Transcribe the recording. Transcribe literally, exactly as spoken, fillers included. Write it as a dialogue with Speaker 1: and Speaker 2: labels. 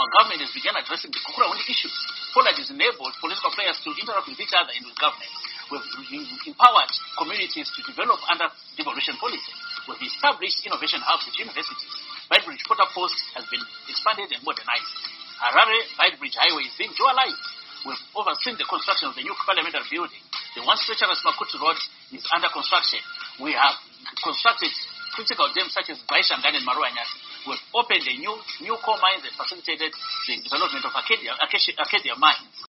Speaker 1: our government has begun addressing the Kukura-Undi issues. Poland has enabled political players to interact with each other and with government. We've empowered communities to develop under devolution policy. We've established innovation hubs at universities. Beitbridge Porter Post has been expanded and modernized. Harare Beitbridge Highway is being dualized. We've overseen the construction of the new parliamentary building. The once treacherous Makutu Road is under construction. We have constructed critical dams such as Baishangan and Maruanyasi. We've opened a new new coal mines and facilitated the development of Acadia, Acacia, Acadia mines.